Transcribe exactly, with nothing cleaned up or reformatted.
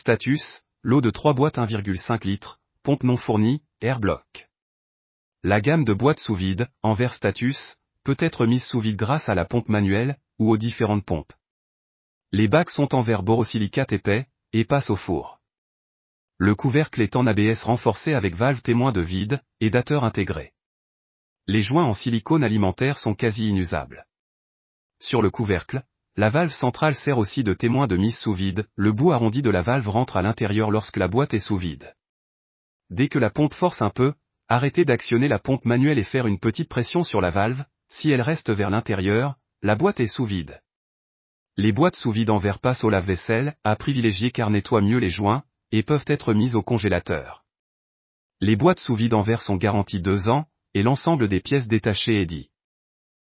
Status, lot de trois boîtes un virgule cinq litres, pompe non fournie, Airblock. La gamme de boîtes sous vide, en verre Status, peut être mise sous vide grâce à la pompe manuelle, ou aux différentes pompes. Les bacs sont en verre borosilicate épais, et passent au four. Le couvercle est en A B S renforcé avec valve témoin de vide, et dateur intégré. Les joints en silicone alimentaire sont quasi inusables. Sur le couvercle, la valve centrale sert aussi de témoin de mise sous vide, le bout arrondi de la valve rentre à l'intérieur lorsque la boîte est sous vide. Dès que la pompe force un peu, arrêtez d'actionner la pompe manuelle et faire une petite pression sur la valve, si elle reste vers l'intérieur, la boîte est sous vide. Les boîtes sous vide en verre passent au lave-vaisselle, à privilégier car nettoient mieux les joints, et peuvent être mises au congélateur. Les boîtes sous vide en verre sont garanties deux ans, et l'ensemble des pièces détachées est dit.